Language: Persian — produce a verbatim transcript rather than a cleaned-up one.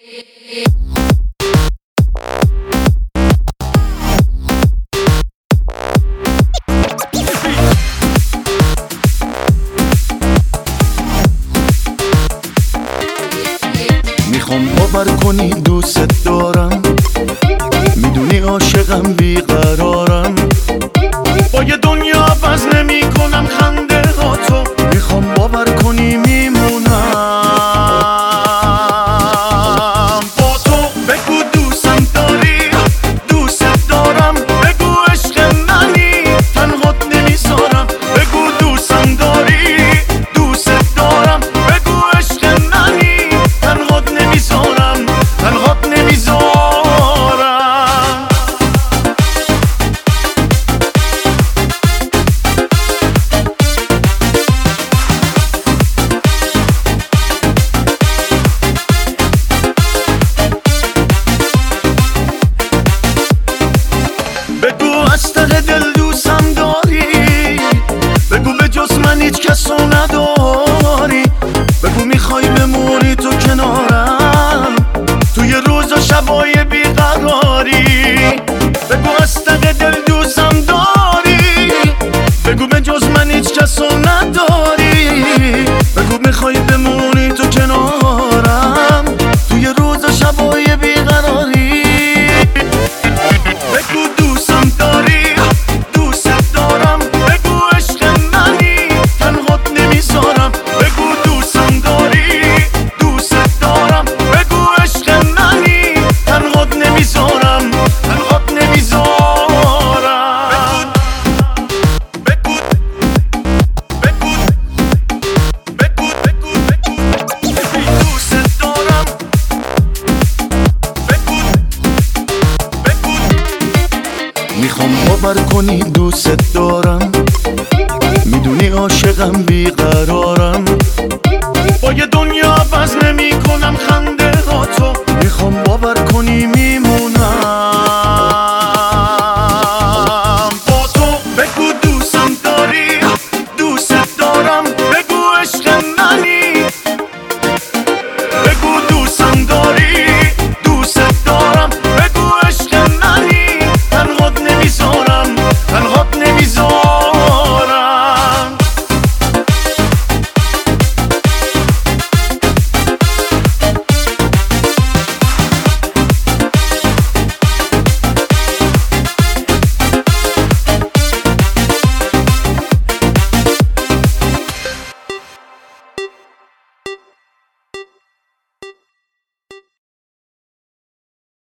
میخوام باور کنی دوست دارم، میدونی عاشقم بیقرارم، با یه دنیا عوض نمی کنم خنده ها تو. میخوام باور کنی میمونم با تو. بگو دوستم داری، دوست دارم، بگو عشق منی، تنهات نمیذارم. بگو دوستم داری، دوست دارم، بگو عشق منی، تنهات نمیذارم، تنهات نمیذارم. بگو از ته دل دوستم داری، بگو به جز من هیچ کسو نداری. بگو میخوای بمونی تو کنارم توی روز و شبای بیقراری. بگو از ته دل دوستم داری، بگو به جز من هیچ کسو نداری. بگو میخوای بمونی تو کنارم توی روز و شبای بیقراری. بگو دوستم داری، دوست دارم، بگو عشق منی، تنهات نمیذارم. بگو دوستم داری، دوست دارم، بگو عشق منی، تنهات نمیذارم، تنهات نمیذارم. بگو بگو بگو بگو بگو دوست دارم. بگو بگو میخوام باور کنی دوست دارم، میدونی عاشقم بیقرارم، با یه دنیا